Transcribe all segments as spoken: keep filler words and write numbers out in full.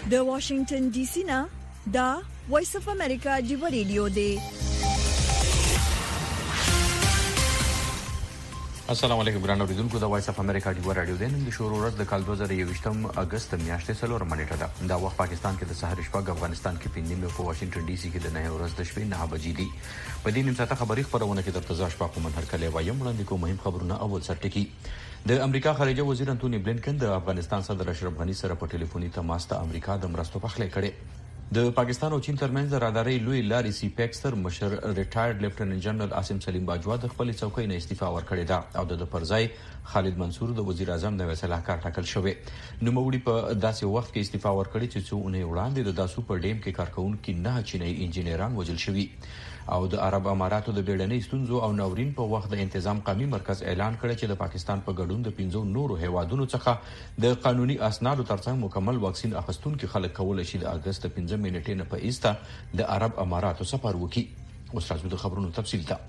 د واشنگټن ډي سي نه دا وایس اف امریکا دی رادیو دی. السلام علیکم ګران اوریدونکو، د وایس اف امریکا دی رادیو دی نن د شروع ورځ د کال دوه زره یوویشتم اگست میاشتې څلور منېټه ده. دا وخت پاکستان کې د سحر شپږ، افغانستان کې پنځه نیمه، په واشنگټن ډي سي کې د نه ورځ د شپې نه بجې دي. په دې نیم ساعته خبري خبرونه کې د تزا شپه کوم هرکله وایم وړاندې کوم مهم خبرونه. اول سرټکی د امریکا خارجه وزیر انټونی بلینکن د افغانستان صدر اشرف غنی سره په ټلیفوني تماس ته امریکا د مرستو پخلی کړي. د پاکستان او چین ترمنځ د راداري لوی لاري سی پیکستر مشر ریټایرډ لیفټیننټ جنرال عاصم سلیم باجوا د خپل څوکۍ نه استعفا ورکړې ده او د پرځای خالد منصور د وزیر اعظم د وسیلهکار ټاکل شوی. نوموړي په داسې وخت کې استعفا ورکړي چې څو اونۍ وړاندې د داسو په ډیم کې کارکونکو نه چینایي انجینران وژل شوي او د عرب اماراتو د بیړنۍ ستونزو او ناورین په وخت د انتظام قومي مرکز اعلان کړی چې د پاکستان په ګډون د پنځو نورو هیوادونو څخه د قانوني اسنادو ترڅنګ مکمل واکسین اخیستونکو خلک کولای شي د اگست پنځه منېټې نه په ایسته د عرب اماراتو سفر وکړي. اوس راځو د خبرونو تفصیل ته.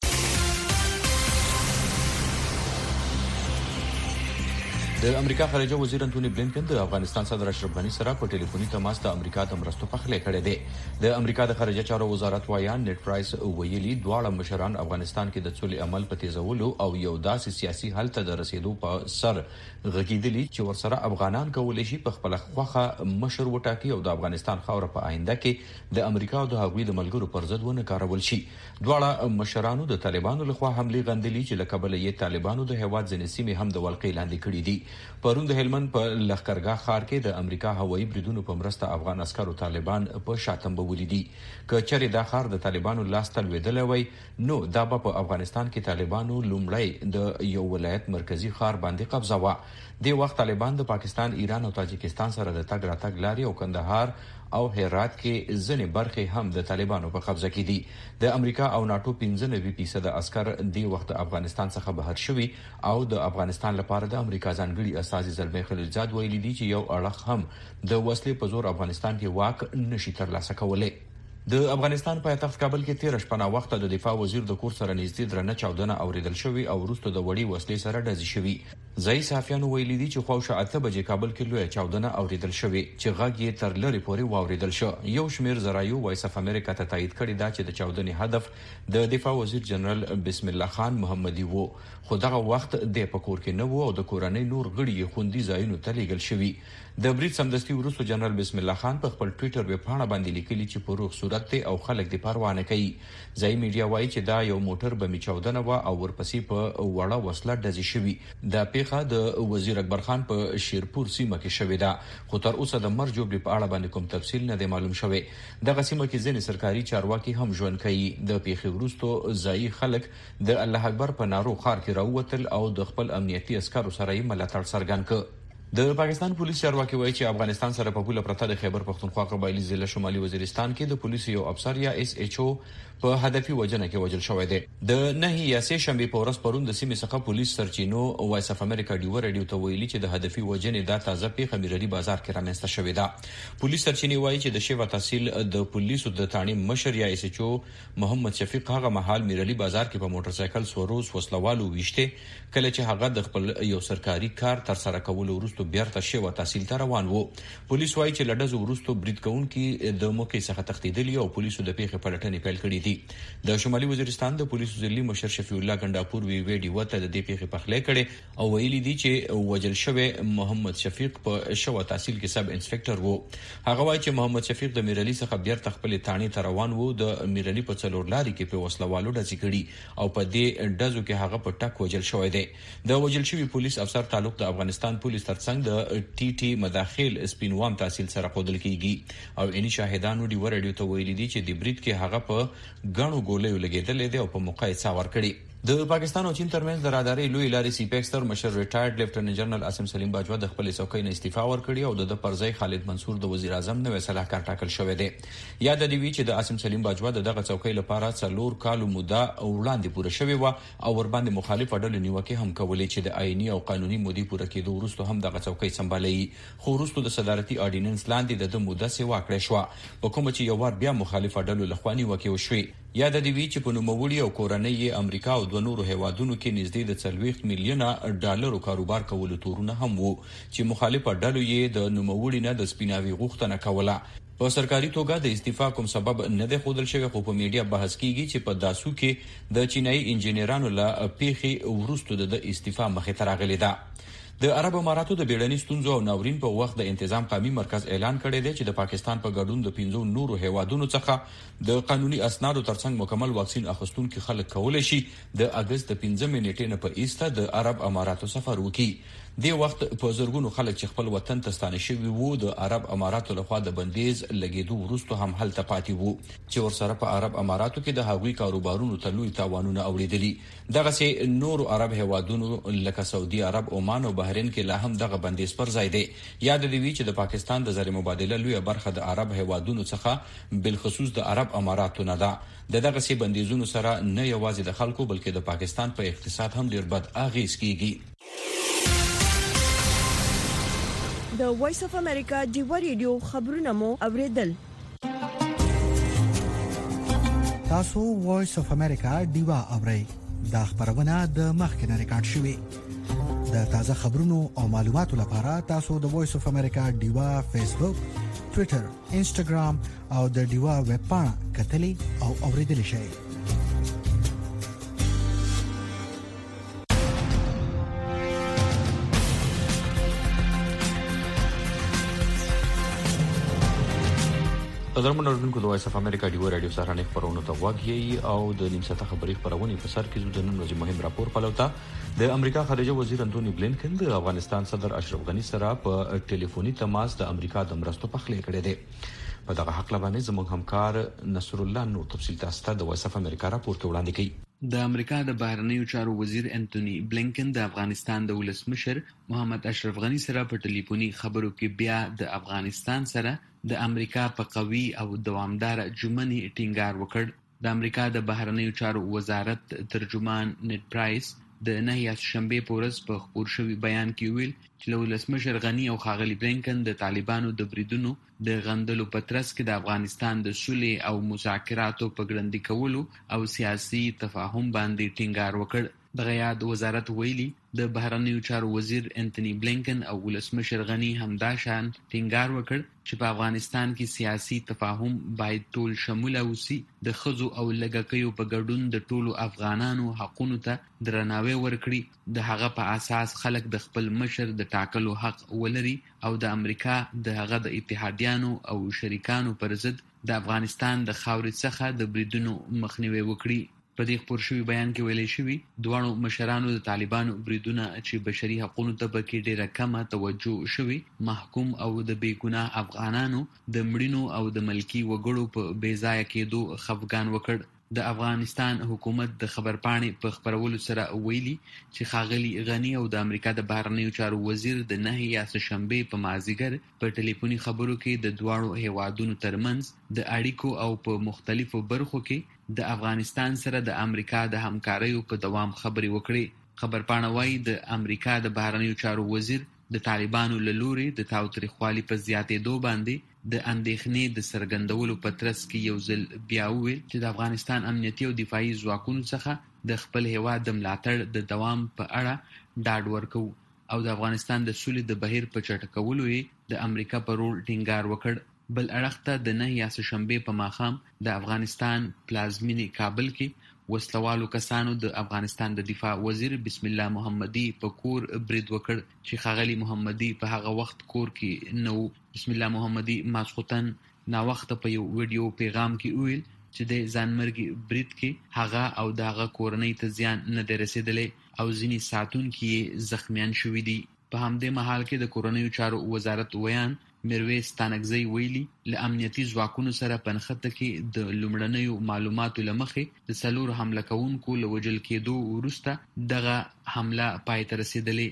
د امریکا خارجه وزیر انټونی بلینکن د افغانستان صدر اشرف غنی سره په ټلیفوني تماس د امریکا د مرستو پخلی کړی دی. د امریکا د خارجه چارو وزارت وایان نیټ پرایس ویلي دواړه مشران افغانستان کې د سولې عمل په تیزولو او یو داسې سیاسي حل ته د رسیدو په سر غږیدلي چې ورسره افغانان کولای شي په خپل خوخه مشر وټاکي او د افغانستان خاوره په آینده کې د امریکا او د هغوی د ملګرو پر ضد ونه کارول شي. دواړه مشرانو د طالبانو لخوا حمله غندلي چې لکه بل یې طالبانو د هواد ځینې سیمې هم د ولقې لاندې کړې دي. پرون د هلمند په لښکرګاه ښار کې د امریکا هوایي بریدونو په مرسته افغان عسکرو طالبان په شاتمبه ولیدي. که چېرې دا ښار د طالبانو لاس ته لوېدلی وای نو دا به په افغانستان کې طالبانو لومړی د یو ولایت مرکزی ښار باندې قبضه وه. دې وخت طالبان د پاکستان، ایران او تاجکستان سره د تګ راتګ لارې او کندهار او هرات کې ځینې برخې هم د طالبانو په قبضه کې دي. د امریکا او ناتو پنځه نوي فیصد عسکر دې وخت افغانستان څخه بهر شوي او د افغانستان لپاره د امریکا ځانګړي استازي زلمي خلیلزاد ویلي دي چې یو اړخ هم د وسلې په زور افغانستان کې واک نشي ترلاسه کولی. د افغانستان پایتخت کابل کې تیر شپه وخت د دفاع وزیر د کور سره نږدې درنه چاودنه اوریدل شوې او وروسته د وړي وسلې سره ډزې شوې. ځایي صحافیانو ویلي دي چې خواوشا اته بجې کابل کې لویه چاودنه اوریدل شوې چې غږ یې تر لرې پورې واوریدل شو. یو شمیر ذرایعو وایس اف امریکا ته تایید کړی دا چې د چاودنې هدف د دفاع وزیر جنرال بسم الله خان محمدي وو، خو دغه وخت د پکور کې نه وو او د کورنۍ نور غړي یې خوندي ځایونو ته لیږل شوي. د برید سمدستي وروسته جنرال بسم الله خان په خپل ټویټر ویبپاڼه باندې لیکلي چې په روغ صورت دی او خلک د پروا نه کوي. ځایي میډیا وایي چې دا یو موټر بمي چاودنه وه او ورپسې په وړه وسله ډزې شوي. دا پیښه د وزیر اکبر خان په شیرپور سیمه کې شوې ده، خو تر اوسه د مرګ جوړې په اړه باندې کوم تفصیل نه دی معلوم شوی. دغه سیمه کې ځینې سرکاري چارواکي هم ژوند کوي. د پیښې وروسته ځایي خلک د الله اکبر په نارو ښار کې راووتل او د خپل امنیتي عسکرو سره یې ملاتړ څرګند کړ. د پاکستان پولیس چارواکي وایي چې افغانستان سره په پوله پرته د خیبر پختونخوا قبایلی ضلع شمالي وزیرستان کې د پولیسو یو افسر یا اس ایچ او په هدفي وجنه کې وژل شوی دی. د نه یا سه شنبه په ورځ پرون د سیمې څخه پولیس سرچینو وایس اف امریکا دی رادیو ته ویلي چې د هدفي وجنه د تازه پیښه میرلي بازار کې رامنځته شوې ده. پولیس سرچینې وایي چې د شیوا تحصیل د پولیسو د تانی مشر یا اس ایچ او محمد شفیق هغه مهال میرلي بازار کې په موټر سایکل سوروز وسلوالو ویشته کله چې هغه د خپل یو سرکاري کار تر سره کولو وروسته بیرته شیوا تحصیل ته روان وو. پولیس وایي چې لډز وروسته برید کوونکي د موقع څخه تښتیدلي او پولیسو د پیښې پلټنې پیل کړې دي. د شمالي وزیرستان د پولیسو ځلي مشر شفیع الله ګنداپور وی ویډیو ته د دې پیښې پخلی کړي او ویلي دي چې وژل شوی محمد شفیق په شیوا تحصیل کې سب انسپکټر وو. هغه وایي چې محمد شفیق د میرلي څخه بیرته خپل تانی ته روان وو. د میرلي په څلور لاري کې په وسلوالو ډزې کړي او په دې ډزو کې هغه په ټک وژل شوی دی. د وژل شوی پولیس افسر تعلق د افغانستان پولیس ترڅنګ د ټي ټي مداخل سپینوام تحصیل سره خودل کیږي او اني شاهدانو دی ورډیو ته ویلي دي چې د برید کې هغه په غنو ګولې لګیدلې دی او په موقع یې څاور کړي. د پاکستان او چین ترمنځ د راداري لوی لاري سی پیکستر مشر ریټایرډ لیفټیننټ جنرال عاصم سلیم باجوا د خپل څوکۍ نه استعفا ورکړي او د پرځای خالد منصور د وزیر اعظم نوی صلاحکار ټاکل شوی دی. یاد دی وی چې د عاصم سلیم باجوا دغه څوکۍ لپاره څلور کالو موده وړاندې پوره شوی و او ور باندې مخالف ډلې نیوکه هم کولې چې د آئینی او قانوني مودې پوره کېدو وروسته هم دغه څوکۍ سمبالي. خو وروسته د صدارتي اورډیننس لاندې د موده سیوا کړې شو په کوم چې یو ور بیا مخالف ډلو لخوا نیوکه وشوي. یاد دی وی چې په نوموړي او کورنۍ امریکا او د نورو هیوادونو کې نږدې د څلوېښت میلیونه ډالرو کاروبار کولو تورونه هم وو چې مخالفه ډلو یې د نوموړي نه د سپیناوي غوښتنه کوله. په سرکاري توګه د استعفا کوم سبب نه دی ښودل شوی، خو په میډیا بحث کیږي چې په داسو کې د چینایي انجینرانو له پیښې وروسته د استعفا مخې ته راغلی ده. د عرب اماراتو د بیړني ستونزو او ناورین په وخت د انتظام قومي مرکز اعلان کړی دی چې د پاکستان په ګډون د پنځو نورو هیوادونو څخه د قانوني اسنادو ترڅنګ مکمل واکسین اخیستونکو خلک کولای شي د اگست د پنځمې نیټې نه په ایسته د عرب اماراتو سفر وکړي. د وخت په زرګونو خلک چې خپل وطن ته ستانه شوي وو د عرب اماراتو لخوا د بندیز لګیدو وروسته هم هلته پاتې وو چې ورسره په عرب اماراتو کې د هغوی کاروبارونو ته لوی تاوانونه اوریدلي. دغه سي نور عرب هیوادونو لکه سعودي عرب، عمان او بحرین کې لا هم دغه بندیز پر ځای دی. یاد دی وی چې د پاکستان د زر مبادله لوی برخه د عرب هیوادونو څخه بالخصوص د عرب اماراتو نه ده. د دغه سي بندیزونو سره نه یوازې د خلکو بلکې د پاکستان په اقتصاد هم ډیر بد اغیز کیږي. د وایس اف امریکا ډیوا ریډیو خبرونه مو اوریدل. تاسو وایس اف امریکا ډیوا اورئ. دا خبرونه د مخکنه ریکارډ شوې. د تازه خبرونو او معلوماتو لپاره تاسو د وایس اف امریکا ډیوا فیسبوک، ټوئیټر، انسټاګرام او د ډیوا ویب پاڼه کتلې او اوریدلې شئ. قدرمن اوریدونکو د وایس اف امریکا ډیوا رادیو سره نه خبرونه ته وګورئ او د نیم ساعته خبري خبرونه په سر کې زو د نن ورځې مهم راپور پلوتا. د امریکا خارجه وزیر انټونی بلینکن د افغانستان صدر اشرف غنی سره په ټلیفوني تماس د امریکا د مرستو پخلی کړی دی. په دغه حق لبانې زموږ همکار نصر الله نور تفصیل تاسو ته د وایس اف امریکا راپور کې وړاندې کړي. د امریکا د بهرنیو چارو وزیر انټونی بلینکن د افغانستان د ولسمشر محمد اشرف غنی سره په ټلیفوني خبرو کې بیا د افغانستان سره د امریکا په قوي او دوامدار جمنی ټینګار وکړ. د امریکا د بهرنیو چارو وزارت ترجمان نیټ پرایس د نهه شنبه په ورځ په خبر شوی بیان کې ویل چې ولسمشر غنی او ښاغلي بلینکن د طالبانو د بریدونو د غندلو په ترڅ کې د افغانستان د صلح او مذاکراتو په ګړندي کولو او سیاسي تفاهم باندې ټینګار وکړ. دغه یاد وزارت ویلي د بهرنیو چارو وزیر انټونی بلینکن او ولسمشر غنی همدا شان ټینګار وکړ چې په افغانستان کې سیاسي تفاهم باید ټول شموله وسی، د ښځو او لږکیو په ګډون د ټولو افغانانو حقونو ته درناوی ورکړي، د هغه په اساس خلک د خپل مشر د ټاکلو حق ولري او د امریکا د هغه د اتحادیانو او شریکانو پر ضد د افغانستان د خاورې څخه د بریدونو مخنیوي وکړي. په دې خبر شوی بیان کې ویل شوی دوه مشرانو د طالبانو بریدونه چې بشري حقوقو ته پکې ډیره کمه توجه شوی محکوم او د بیګناه افغانانو د مړینو او د ملکی وګړو په بیځای کېدو خفګان وکړ. د افغانستان حکومت د خبرپاڼې په خبرولو سره ویلي چې ښاغلي غنی او د امریکا د بهرنیو چارو وزیر د نهه یا شنبه په مازیګر په ټلیفوني خبرو کې د دواړو هیوادونو ترمنځ د اړیکو او په مختلفو برخو کې د افغانستان سره د امریکا د همکاریو په دوام خبرې وکړي. خبرپاڼه وايي د امریکا د بهرنیو چارو وزیر د طالبانو له لوري د تاوتریخوالي په زیاتېدو باندې د اندېښنې د څرګندولو په ترڅ کې یو ځل بیا وویل چې د افغانستان امنیتي او دفاعي ځواکونو څخه د خپل هیواد د ملاتړ د دوام په اړه ډاډ ورکوو او د افغانستان د سولې د بهیر په چټکولو یې د امریکا پر رول ټینګار وکړ. بل اړخ ته د نهه یا شنبه په ماښام د افغانستان پلازمینې کابل کې وسلوالو کسانو د افغانستان د دفاع وزیر بسم الله محمدي په کور برید وکړ چې ښاغلي محمدي په هغه وخت کور کې نو. بسم الله محمدي ماسخوتن نا وخت په یو ویډیو پیغام کې ویل چې د ځانمرګي برید کې هغه او دغه کورنۍ ته زیان نه رسیدلې او ځینې ساتون کې زخمیان شوې دي. په همدې مهال کې د کورنیو چارو وزارت ویان میرویس تانکزی ویلي له امنیتي ځواکونو سره پنخته کې د لومړنیو معلوماتو لمخې د څلور حمله کوونکو له وژل کېدو وروسته دغه حمله پای ته رسیدلې.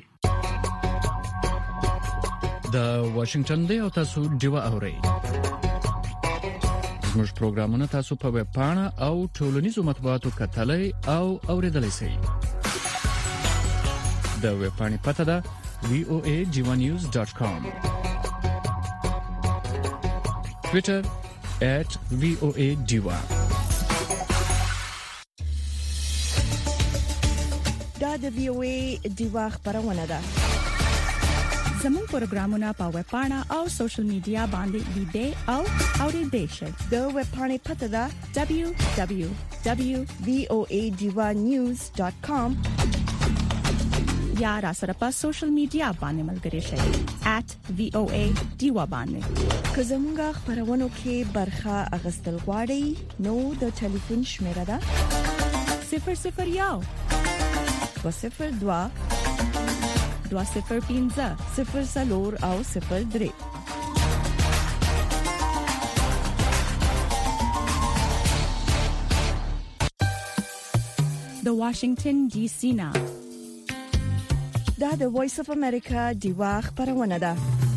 د واشنگټن دی او تاسو ډیوا اورئ. زموږ پروګرامونه تاسو په ویب پاڼه او ټولنیزو مطبوعاتو کتلای او اوریدلای شئ. د ویب پاڼې پته ده وی او ای ډیوا نیوز ډاټ کام. Twitter at V O A Diva. دا د وی او ای ډیوا خبرونه ده. زموږ پروګرامونه په ویب پاڼه او سوشل میډیا باندې لیدئ او اوریدئ شئ. د ویب پاڼې پته ده دبليو دبليو دبليو ډاٹ وی او ای ډیوا نیوز ډاٹ کام یا را سره په سوشل میډیا باندې ملګري شئ ایٹ وی او ای ډیوا باندې. که زموږ خبرونه کې برخه اغستل غواړئ نو د ټلیفون شمیره ده صفر صفر یو دو صفر دوا دوا صفر پینځه صفر سلور او صفر درې. د واشنگټن ډي سي نا دا د وایس اف امریکا ډیوا خبرونه ده.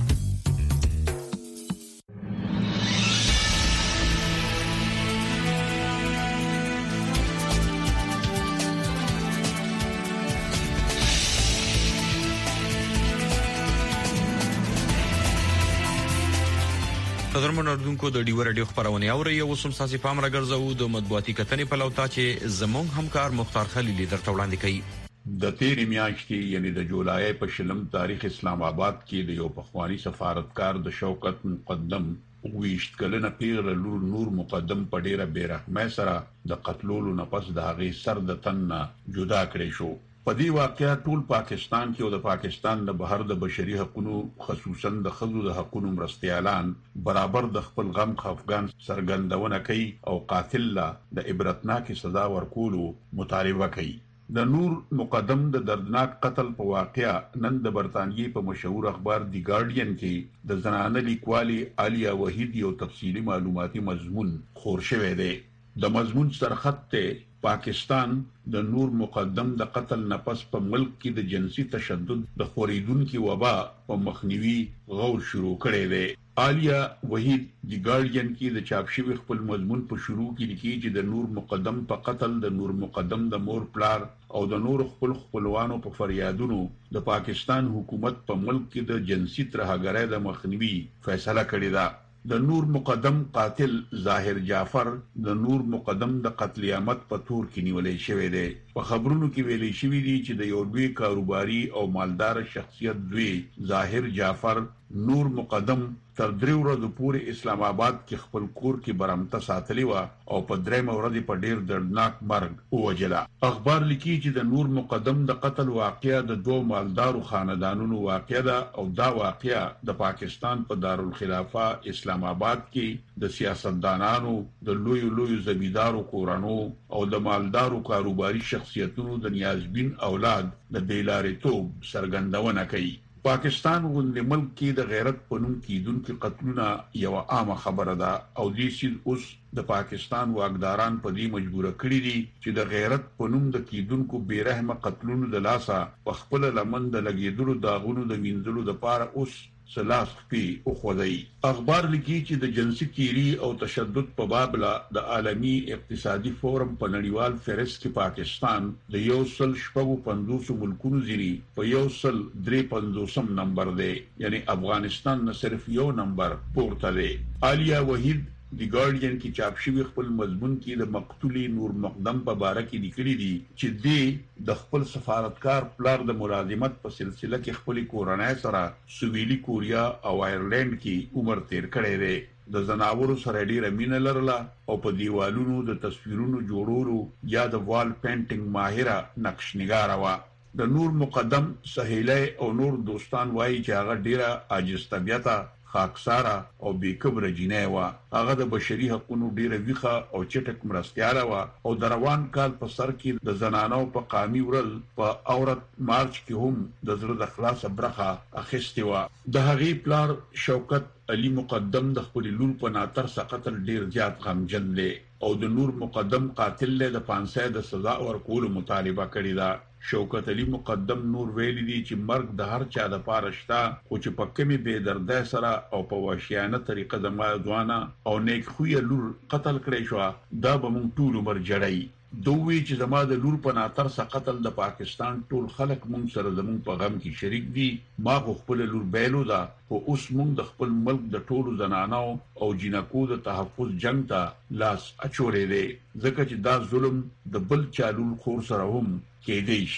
قدرمن اردوونکو د ډیو رادیو خبرونه اوري یو سم ساسي پام راګرځو د مطبوعاتي کتنې په لوتا چې زموږ همکار مختار خلیلی درته وړاندې کوي. د تیرې میاشتې یعنی د جولای په شلم تاریخ اسلام آباد کې د یو پخوانی سفارتکار د شوکت مقدم ویشت کلنه پیغله لور نور مقدم په ډیره بیرحمه سره د قتلولو نه پس د هغې سر د تن جدا کړی شو. په دې واقعیا ټول پاکستان کې او د پاکستان د بهر د بشري حقوقو خصوصا د ښځو د حقوقو مرستيالان برابر د خپل غم خفګان سرګندونه کوي او قاتل لا د عبرتناک سزا ورکولو مطالبه کوي. د نور مقدم د دردناک قتل په واقعیا نن د برتانیې په مشهور اخبار دی ګارډین کې د زنانه لیکوالي عالیه وحید یو تفصیلی معلوماتي مضمون خور شوی دی. د مضمون سرخط ته پاکستان د نور مقدم د قتل نفس په ملک کې د جنسي تشدد د خوریدونکو وبا په مخنیوي غور شروع کړی دی. عالیه وحید دی ګارډین کې د چاپ شوی خپل مضمون په شروع کې لیکي چې د نور مقدم په قتل د نور مقدم د مور پلار او د نور خپل خپلوانو په فریادونو د پاکستان حکومت په ملک کې د جنسي ترهګرۍ د مخنیوي فیصله کړې ده. د نور مقدم قاتل ظاهر جعفر د نور مقدم د قتل عامت په تور کې نیولې شوی دی. په خبرونو کې ویلي شوی دی چې د یو لوی کاروباري او مالدار شخصیت دوی ظاهر جعفر نور مقدم تر درې ورځې پورې اسلام آباد کې خپل کور کې برمته ساتلی و او په درېمه ورځ په ډیر دردناک مرګ ووجله. اخبار لیکي چې د نور مقدم د قتل واقعیا د دوه مالدارو خاندانونو واقعیا ده او دا واقعیا د پاکستان په دارالخلافه اسلام آباد کې د سیاستدانانو د لوی لوی زمیندارو کورانو او د مالدارو کاروباري شخصیتونو د نیازبین اولاد د بیلارتوب سرګندونه کوي. پاکستان غوندې ملک کې د غیرت په نوم کېدونکو قتلونه یو عامه خبره ده او دې سیل اوس د پاکستان واکداران په دې مجبور کړی دي چې د غیرت په نوم د کېدونکو بیرحمه قتلونو د لاسه په خپل لمن د لګیدلو داغونو د وینځلو لپاره اوس سلاس پی او خدای. اخبار لیکي چې د جنسي تیری او تشدد په باب د عالمي اقتصادي فورم په نړیوال فهرست کې پاکستان د یو سل شپږو پنځوس ملکونو ځینی په یو سل درې پنځوسم نمبر دی، یعنی افغانستان نه صرف یو نمبر پورته دی. عالیه وحید دی ګارډین کې چاپ شوی خپل مضمون کې د مقتولي نور مقدم په باره کې لیکلي دي چې دی د خپل سفارتکار پلار د ملازمت په سلسله کې خپل کورنۍ سره سویلي کوریا او آیرلند کې عمر تیر کړی دی. د زناورو سره ډیره مینه لرله او په دیوالونو د تصویرونو جوړولو یا د وال پینټینګ ماهره نقش نگاره وه. د نور مقدم سهیله او نور دوستان وایي چې هغه ډیره عاجز طبیعته، خاکساره او بیکبره جینۍ وه. هغه د بشري حقوقو ډیره ویښه او چټک مرستیاله وه او د روان کال په سر کې د زنانو په قامي ورځ په عورت مارچ کې هم د زړه د خلاصه برخه اخیستې وه. د هغې پلار شوکت علي مقدم د خپل لور په ناترسه قتل ډیر زیات غمجن دی او د نور مقدم قاتل له د پانسه د سزا ورکولو مطالبه کړې ده. شوکت علي مقدم نور ویلي دي چې مرګ د هر چا د پاره شته، خو چې په کمی بے دردۍ سره او په وحشیانه طریقه د ما ځوانه او نیک خویه لور قتل کړی شو، دا به مونږ ټول عمر جړی. دوی چې زما د لور په ناترسه قتل د پاکستان ټول خلک مونږ سره زمونږ په غم کې شریک دي. ما خو خپل لور بیلو ده، خو اوس مونږ د خپل ملک د ټولو زنانو او جنکو د تحفظ جنگ ته لاس اچولې دی، ځکه چې دا ظلم د بل چالول خور سره هم کېدی شي.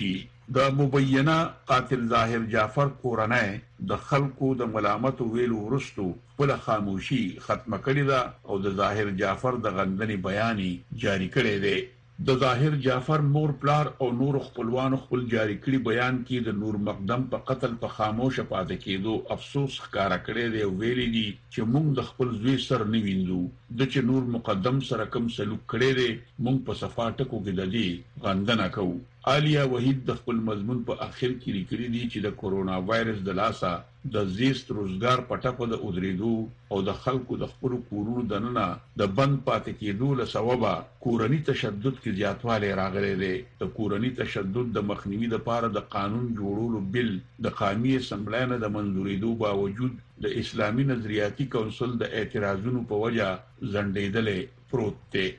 د مبینه قاتل ظاهر جعفر کورنۍ د خلکو د ملامت ویلو ورستو خپل خاموشي ختمه کړې ده او د ظاهر جعفر د غندنې بیاني جاری کړی دی. د ظاهر جعفر مور پلار او نور خپلوانو خپل جاری کړي بیان کې د نور مقدم په قتل په خاموشه پاتې کېدو افسوس ښکارا کړی دی او ویلي دي چې موږ د خپل زوی سر نه وینځو. د چې نور مقدم سره کوم سلوک کړی دی موږ په صفاټکو کې د دې غندنه کوو. عالیه وحید د خپل مضمون په اخر کې لیکلي دي چې د کورونا وایرس د لاسه د زیست روزګار پټکو د ودریدو او د خلکو د خپل کورونو دننه د بند پاتې کېدو له سببه کورنی تشدد کې زیاتوالی راغلی دی. د کورنی تشدد د مخنیوي لپاره د قانون جوړولو بل د قومي اسمبلی نه د منځورېدو باوجود د اسلامي نظریاتي کونسل د اعتراضونو په وجه ځنډېدلې پروت دی.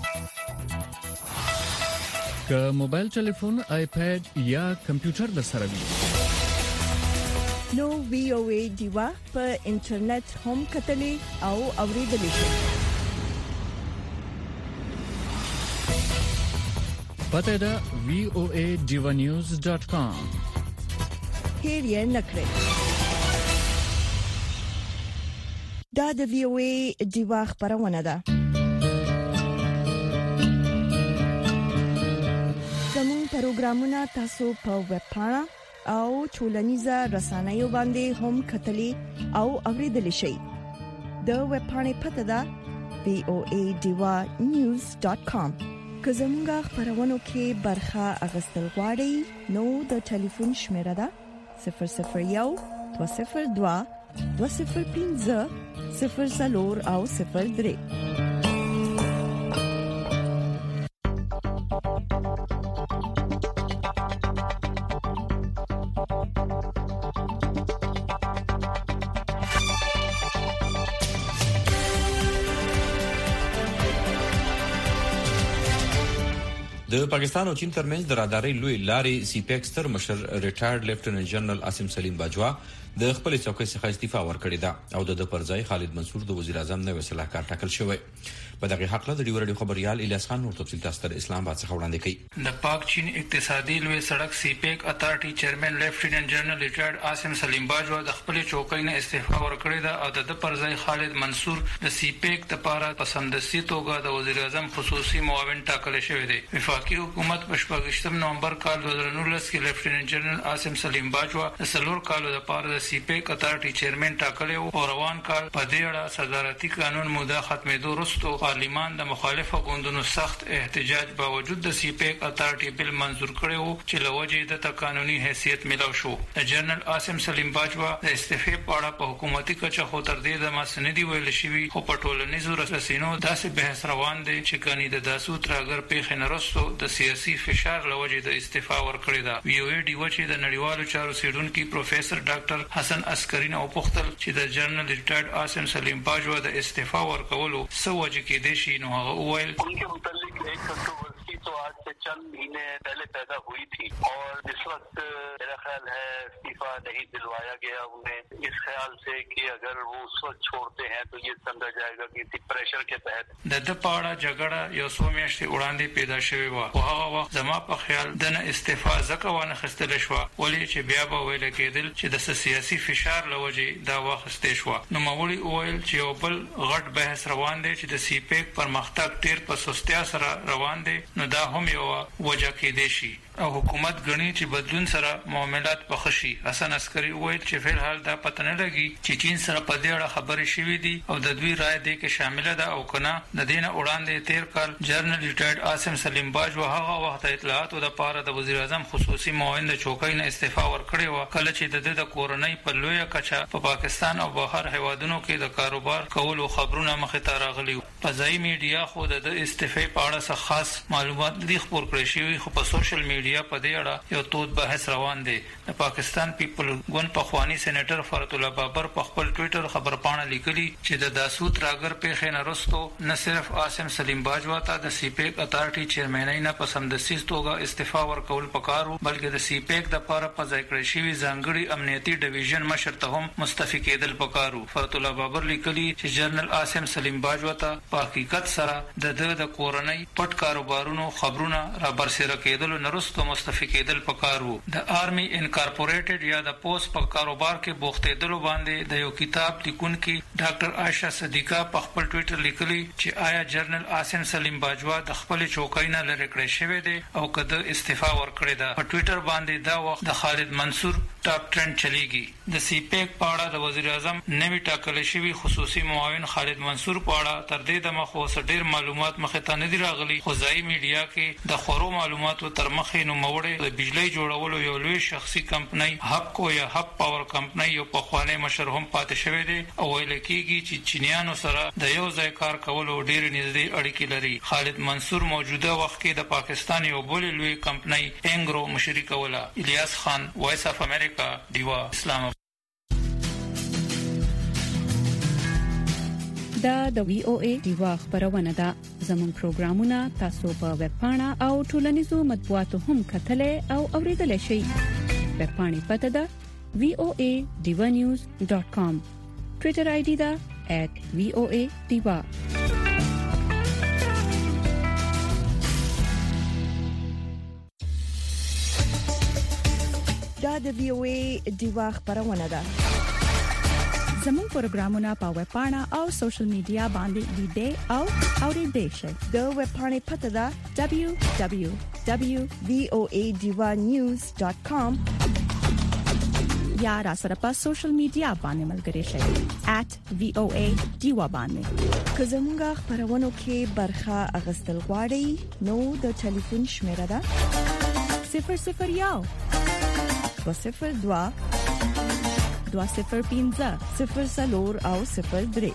که موبایل ټلیفون، آیپاد یا کمپیوټر در سره وي نو وی او ای دیوا په انټرنیټ هم کتلې او اوریدلې شي. پته ده وی او ای دیوا نیوز ډاٹ کام. هیر یې نکړئ. دا د وی او ای دیوا خبرونه ده. زموږ پروګرامونه تاسو په ویب پاڼه او ټولنیزه رسنیو باندې هم کتلې او اوریدلې شئ. د ویب پاڼې پته ده وی او ای دیوا نیوز ډاٹ کام. که زموږ خبرونو کې برخه اغوستل غواړئ نو د ټلیفون شمیره ده صفر صفر یو دوه صفر دوه دوه صفر پنځه صفر څلور او صفر درې. د پاکستان او چین ترمنځ د راداري لوی لارې سی پی ایکس تر مشر ریټایرډ لیفټننټ جنرال عاصم سلیم باجوا د خپل څوکۍ څخه استعفا ورکړې ده او د پرځای خالد منصور د وزیر اعظم نوی صلاحکار ټاکل شوی. په دغه حق له د ډیورډي خبريال الیاس خان نور تفصیل تاسو ته اسلام آباد څخه وړاندې کړي. د پاک چین اقتصادي لوی سړک سی پی ایک اتارټي چیرمن لیفټننټ جنرال ریټایرډ عاصم سلیم باجوا د خپل چوکۍ نه استعفا ورکړې ده او د پرځای خالد منصور د سی پی ایک لپاره پسندسي توګه د وزیر اعظم خصوصي معاون ټاکل شوی دی. وفاقي حکومت په شپږم نومبر کال دوه زره نولس کې لیفټننټ جنرال عاصم سلیم باجوا د څلور کالو لپاره د سی پی ایک اتارټي چیرمن ټاکلی او روان کال په دې اړه صدارتي قانون موده ختمېدو وروسته پارلیمان د مخالفه ګوندونو سخت احتجاج باوجود د سی پی ایک اتارټي بل منظور کړی و چې لوجې د قانوني حیثیت ملو شو. د جنرال عاصم سلیم باجوا د استعفا په اړه په حکومتي کچه خو تر دې د مسندي ویل شوی خو په ټولنیزو رسنیو داسې بحث روان دی چې کني د داسو ترګر پیښ نه رسو د سیاسي فشار لوجې د استعفا ورکړی دا. وی او ای ډی و چې د نړیوالو چارو سیډونکو پروفیسور ډاکټر حسن عسکری او پختل چې د جنرال ریټایرډ عاصم سلیم باجوا د استعفا ورکولو سوجه کې د شي نو هغه ویل उनके मुतालिक एक कंट्रोवर्सी तो आज से चंद महीने पहले पैदा हुई थी और इस वक्त मेरा ख्याल है इस्तीफा नहीं दिलवाया गया उन्हें इस ख्याल से कि अगर वो उस वक्त छोड़ते हैं तो ये समझा जाएगा कि किसी प्रेशर के तहत د د پاړه جګړه یو څو میاشتې وړاندې پیدا شوې و او هغه وخت زما په خیال د نه استعفا ځکه ونه خستل شو ولې چې بیا به ویل کېدل چې د سیاسي فشار لوجې دا واخستې شو. نو مولوی ویل چې یو بل غټ بحث روان دی چې د سی پی ایک پرمختګ ډیر په سستیا سره روان دی نو دا هم یو وجه کې دی شي او حکومت غني چې بدلون سره معاملات بخشي. حسن عسکری وایي چې فل حال دا پته نه لګي چې چین سره په دې اړه خبرې شوې دي او د دوی رائے دې کې شامل ده او کنه. د دینه وړاندې تیر کال جنرال ریټایرډ عاصم سلیم باجوا هغه وخت اطلاعات او د پاره د وزیر اعظم خصوصي معاون د چوکۍ نه استعفا ورکړی و کله چې د د کورنۍ په لویه کچه په پاکستان او بهر هیوادونو کې د کاروبار کولو خبرونه مخې ته راغلي. فضائي میډیا خو د استعفا په اړه خاص معلومات لیک خبر کړی شوی خو په سوشل میډیا په دې اړه یو تود بحث روان دی. د پاکستان پیپل ګوند په خواني سېنیټر فرات الله بابر په خپل ټوئیټر خبرپاڼه لیکلي چې د داسوت راګر په خینه رستو نه صرف عاصم سلیم باجوا ته د سی پی ایک اتارټي چیرمن نه پسندسیز توګه استعفا ورکول پکارو بلکې د سی پی ایک د لپاره په ځای کړی شوی ځانګړي امنیتي ډیویژن مشر ته هم مستعفي کېدل پکارو. فرات الله بابر لیکلي چې جنرال عاصم سلیم باجوا ته په حقیقت سره د د کورنۍ پټ کاروبارونو خبرونه را برسېره کېدل نه رستو وروسته مستفید کېدل پکار وو. د آرمي انکارپوریټډ یا د پوسټ په کاروبار کې بوختېدلو باندې د یو کتاب لیکونکي ډاکټر عائشہ صدیقہ په خپل ټوئیټر لیکلي چې آیا جنرال عاصم سلیم باجوا د خپل چوکۍ نه لرې کړی شوی دی او کده استعفا ورکړی ده. په ټوئیټر باندې دا وخت د خالد منصور ټاپ ټرند چلیږي. د سی پیک په اړه د وزیر اعظم نوی ټاکل شوی خصوصي معاون خالد منصور په اړه تر دې دمه خو ډېر معلومات مخې ته نه دي راغلي. خو ځایي میډیا کې د خورو معلوماتو تر مخې نوموړی د بجلی جوړولو یو لوی شخصي کمپنۍ هبکو یا هب پاور کمپنۍ یو پخوانی مشر هم پاتې شوی دی او ویل کېږي چې چینیانو سره د یو ځای کار کولو ډېر نږدې اړیکې لري. خالد منصور موجوده وخت کې د پاکستان یو بل لوی کمپنۍ انګرو مشري کوله. الیاس خان، وایس اف امریکا، دیوا، اسلام آباد. دا د وی او ای دیوا خبرونه ده. زموږ پروګرامونه تاسو په ویب پاڼه او ټولنیزو مطبوعاتو هم کتلای او اوریدلای شئ. ویب پاڼې پته ده وی او ای دیوا نیوز ډاٹ کام. ټوئیټر آی ډي ده ایٹ وی او ای دیوا. دا د وی او ای دیوا خبرونه ده. زموږ پروګرامونه په ویب پاڼه او سوشل میډیا باندې لیدئ او اوریدئ شئ. د ویب پاڼې پته ده دبلیو دبلیو دبلیو وی او ای دیوا نیوز ډاٹ کام یا را سره په سوشل میډیا باندې ملګري شئ ایٹ وی او ای دیوا باندې. که زموږ خبرونو کې برخه اغوستل غواړئ نو د ټلیفون شمیره ده صفر صفر یو صفر دوا دوا صفر پینځه صفر سلور او صفر درې.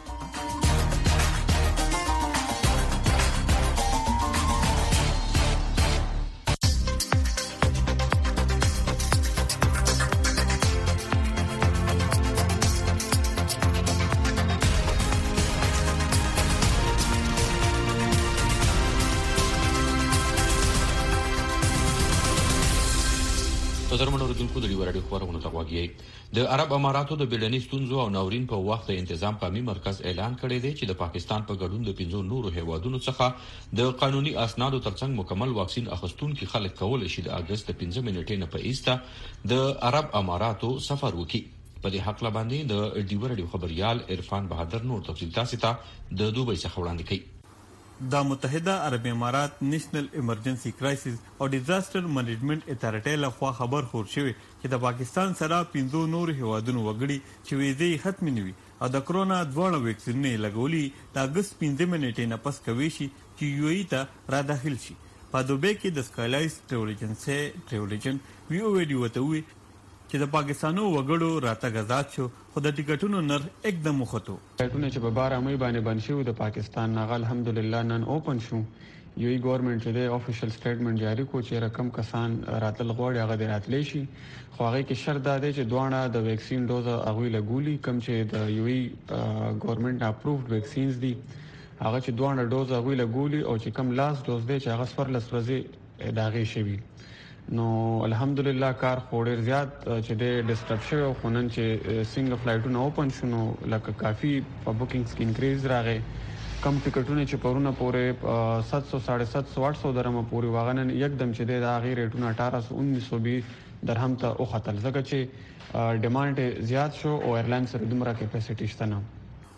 د عرب اماراتو د بیړني ستونزو او ناورین په وخت د تنظیم قومي مرکز اعلان کړی دی چې د پاکستان په ګډون د پنځو نورو هیوادونو څخه د قانوني اسنادو ترڅنګ مکمل واکسین اخیستونکو خلک کولای شي د اگست پنځه نیټې نه په ایسته د عرب اماراتو سفر وکړي. په دې حق باندې د ډیور ډیو خبريال عرفان بهادر نور تفصیل تاسو ته د دوبۍ څخه وړاندې کوي. د متحده عرب امارات نېشنل ایمرجنسي کرایسس او ډیزاستر منیجمنت اتھارټي له خوا خبر خور شوی چې د پاکستان سره پنځو نور هیوادونو وګړي چې ویزې ختم نوي او د کرونا دواړه ویکسینې لګولي د اگست پنځه نیټې نه پس کوي شي چې یو ای ته را داخل شي. په دوبۍ کې د سکایلایز ټریول ایجنسي ټریول ایجنټ وی او وی وته وی چې د پاکستانو وګړو راتګ آزاد شو خو د ټیکټونو نر एकदम مخته. ټیکټونه چې په بار امي باندې بند شو د پاکستان نه الحمدلله نن اوپن شو. یو ای ګورنمنت چې د افیشل سټیټمنټ جاری کو چې رقم کسان راتل غوړي هغه د راتلې شي. خو هغه کې شرط ده چې دوانه د ویکسین ډوز هغه لګولي کم چې د یو ای ګورنمنت اپرووډ ویکسینز دي هغه چې دوانه ډوز هغه لګولي او چې کم لاس ډوز دی چې هغه سفر لسرځي داغي شوی. نو الحمدلله کار خوري زیات چې د ډیسټرب شوی او خنن چې سنگل فلایټونه اوپن شونه لکه کافي په بوکینګز کې انکریز راغی. کم ټیکټونه چې پرونه پورې سات سو ساڑھے سات سو آٹھ سو درهم پورې واغنن یکدم چې د هغه ریټونه اٹھارہ سو انیس سو بیس درهم ته او خطر زګه چې ډیمانډ زیات شو او ایرلاین سره دومره کیپاسټی شته نه.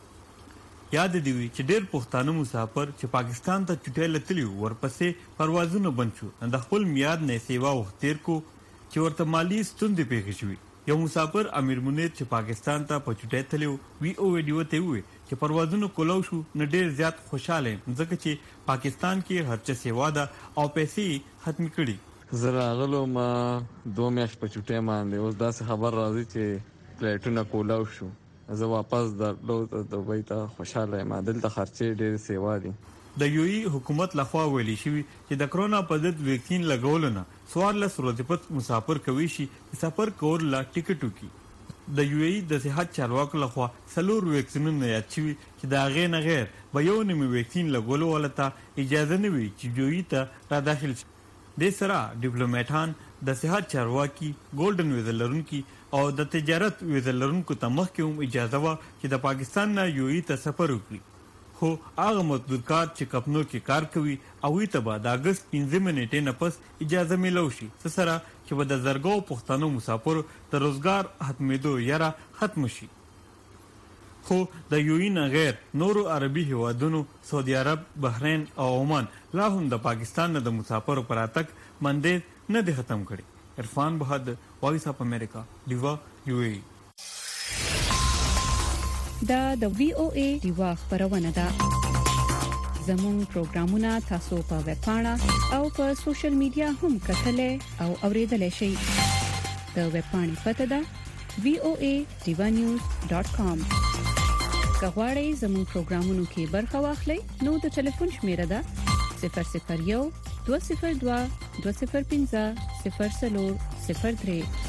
یاد دی وی چې ډېر پښتانه مسافر چې پاکستان ته چټه لتلی ورپسې پروازونه بند شو د خپل میاد نه سیوا وختیر کو چې ورته مالی ستوندې پیښ شوې. یو مسافر امیر منیر چې پاکستان ته په چټه تلو وی او ویډیو ته وی چې پروازونه کولو شو نه ډېر زیات خوشاله ځکه چې پاکستان کې هرڅه سیوا ده او پیسې ختم کړي. زه راغلو ما دوه میاشتې په چټه باندې اوس داسې خبر راځي چې فلایټونه کولو شو. زه واپس درلو د دوبۍ ته خوشاله یم. دلته خرچې ډېر سیوا دي. د یو ای حکومت لخوا ویلي شوی چې د کرونا په ضد ویکسین لګول نه څوارلس ورځې پس مسافر کوي شي سفر کول لا ټیکټ وکي. د یو ای د صحت چارواکو لخوا سلور ویکسینونه یاد شوی چې دا غیر نه غیر به یو نیمه ویکسین لګول ولته اجازه نه وي چې یو ای ته را داخل شي. د سره ډیپلوماټان د صحت چارواکي ګولډن ویزا لرونکي او د تجارت ویزا لرونکو ته مخکې هم اجازه و چې د پاکستان نه یو ای ته سفر وکړي. خو هغه مزدورکار چې کپنو کې کار کوي او ته به د اگست پنځه نیټې نه پس اجازه ملو شي سره چې به د زرګو پښتنو مسافر د روزګار ختمېدو یاره ختم شي. خو د یوین غیر نورو عربي هیوادونو سعودي عرب، بحرین او عمان لا هم د پاکستان نه د مسافرو پر اتک منډې نه دي ختم کړي. عرفان بهاد، وایس اف امریکا، ډیوا، یو ای. دا د وی او ای ډیوا خبرونه ده. زموږ پروګرامونه تاسو په ویب پاڼه او په سوشل میډیا هم کتلای او اوریدلای شئ. د ویب پاڼې پته ده وی او ای ډیوا نیوز ډاٹ کام. کغواړئ زموږ پروګرامونو کې برخه واخلئ نو د ټلیفون شمیره ده صفر صفر یو دوه صفر دوه دوه صفر پنځه صفر صفر صفر درې.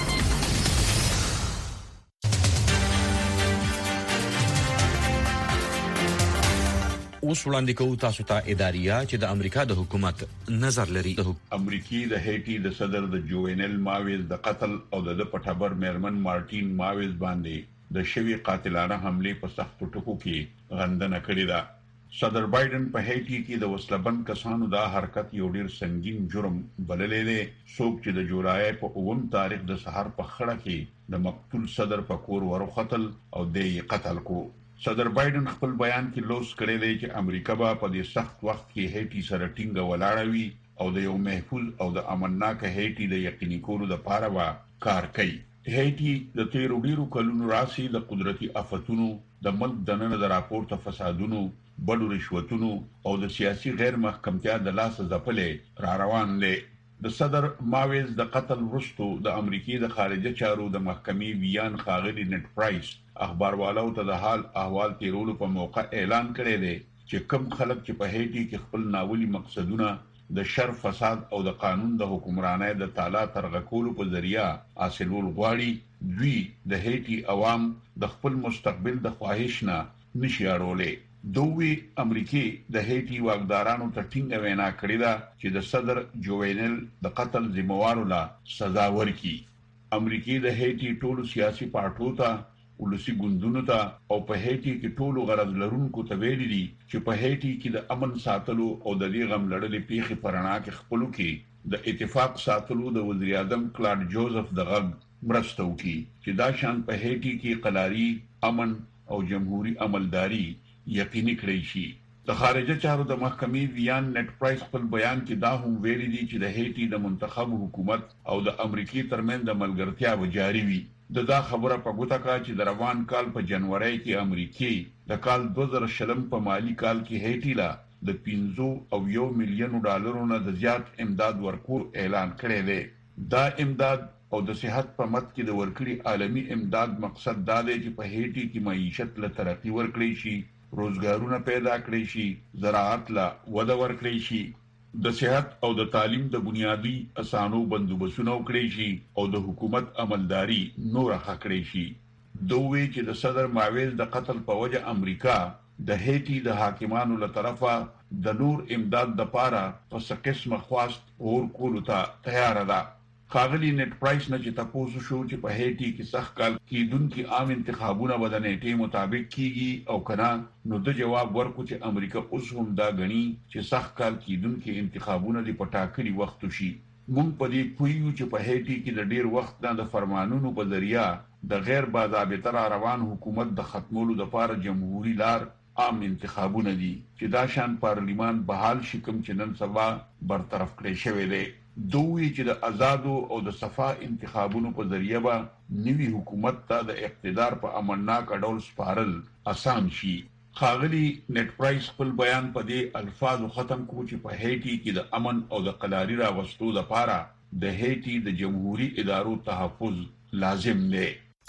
اوس وړاندې کوو تاسو ته اداریه چې د امریکا د حکومت نظر لري. امریکای د هیټي د صدر د جوینل ماویز د قتل او د پټابر میرمن مارټین ماویز باندې د شوی قاتلانه حمله په سختو ټکو کې غندنه کړې ده. صدر بایدن په هیټي کې د وسلبند کسانو دا حرکت یو ډیر سنگین جرم بللی دی. څوک چې د جولای په اووم تاریخ د سحر په خړه کې د مقتول صدر په کور ورو قتل او د قتل کو. صدر بایدن خپل بیان کې لوس کړی دی چې امریکا به په دې سخت وخت کې هیټي سره ټینګه ولاړه وي او د یو محفوظ او د امنناک هیټي د یقیني کولو لپاره به کار کوي. هیټي د تیرو ډیرو کلونو راسي د قدرتي آفتونو، د ملک دننه د راپورته فسادونو، بډو رشوتونو او د سیاسي غیر محکمتیا د لاس ځپلې را روان دي. د صدر ماویز د قتل وروسته د امریکای د خارجه چارو د محکمې ویان خاغلی نت پرایس اخباروالو ته د حال احوال تیرولو په موقع اعلان کړی دی چې کم خلک چې په هیټي کې خپل ناولي مقصدونه د شر، فساد او د قانون د حکمرانۍ د تعالی ترغکولو په ذریعہ حاصلول غواړي، دوی د هیټي عوام د خپل مستقبل د خواهش نه نشي اړولې. دوی امریکای د هیټي واکدارانو ته ټینګه وینا کړې ده چې د صدر جوینل د قتل ذمہوارو لا سزا ورکړي. امریکای د هیټي ټولو سیاسي پارټو ته، ولسی ګوندونو ته او په هیټي کې ټولو غرض لرونکو ته ویلي دي چې په هیټي کې د امن ساتلو او د دې غم لړلې پیښې پرانا کې خپلو کې د اتفاق ساتلو د وزیر اعظم کلاډ جوزف د غږ مرسته وکړي چې دا شان په هیټي کې قلاري، امن او جمهوریت عملداري یقیني کړی شي. د خارجه چارو د محکمې ویان نت پرایس خپل بیان کې دا هم ویلي دي چې د هیټي د منتخب حکومت او د امریکای ترمن د ملګرتیا و جاری وي. د دا خبره په ګوته کا چې د روان کال په جنوري کې امریکای د کال دوه زره شلم په مالی کال کې هیټي لا د پنځه او یو میلیون ډالرو نه د زیات امداد ورکول اعلان کړی دی. دا امداد او د صحت په مت کې د ورکړي عالمی امداد مقصد دا دی چې په هیټي کې معیشت له ترقی ورکړي شي، روزګارونه پیدا کړي شي، زراعت لا وده ورکړي شي، د صحت او د تعلیم د بنیادی اسانو بندوبستونه وکړي شي او د حکومت عملداري نور حقړي شي. دوی چې د صدر ماویز د قتل په وجه امریکا د هیټي د حاکمانو له طرفه د نور امداد د پاره په څه قسمه خواست اور کولو ته تیار ده. خاغلی نت پرایس نه چې تاسو شو چې په هیټي کې سخت کال کېدونکي عام انتخابونه به د نیټې مطابق کیږي او کنه، نو د جواب ورکو چې امریکا اوس هم دا غني چې سخت کال کېدونکي انتخابونه د پټاکلي وخت شي. مونږ په دې پویو چې په هیټي کې د ډیر وخت نه د فرمانونو په ذریعہ د غیر باضابطه روان حکومت د ختمولو لپاره جمهوریت لار عام انتخابونه دي چې دا شان پارلیمان بحال شکم چې نن سبا برطرف کړی شوی دی. دوی چې د آزادو او د صفا انتخابونو په ذریعہ به نوی حکومت ته د اقتدار په امنناک ډول سپارل آسان شي. خاغلی نت پرایس خپل بیان په دې الفاظو ختم کو چې په هیټي کې د امن او د قلاري راوستو لپاره د هیټي د جمهوریت ادارو تحفظ لازم دی.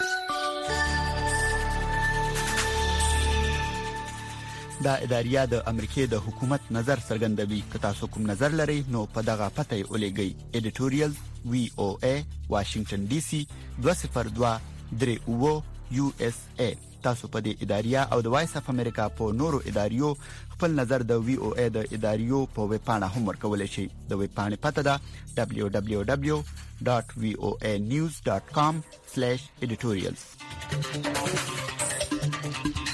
دا اداریه د امریکای د حکومت نظر څرګندوي. که تاسو کوم نظر لرئ نو په دغه پته یې ولېږئ. ایډیټوریال وی او ای واشنگټن ډي سي دوه صفر دوه درې اوه یو اس ای. تاسو په دې اداریه او د وایس اف امریکا په نورو اداریو خپل نظر د وی او ای د اداریو په ویب پاڼه هم ورکولی شئ. د ویب پاڼې پته ده دبلیو دبلیو دبلیو ډاټ وی او ای نیوز ډاټ کام سلیش ایډیټوریالز.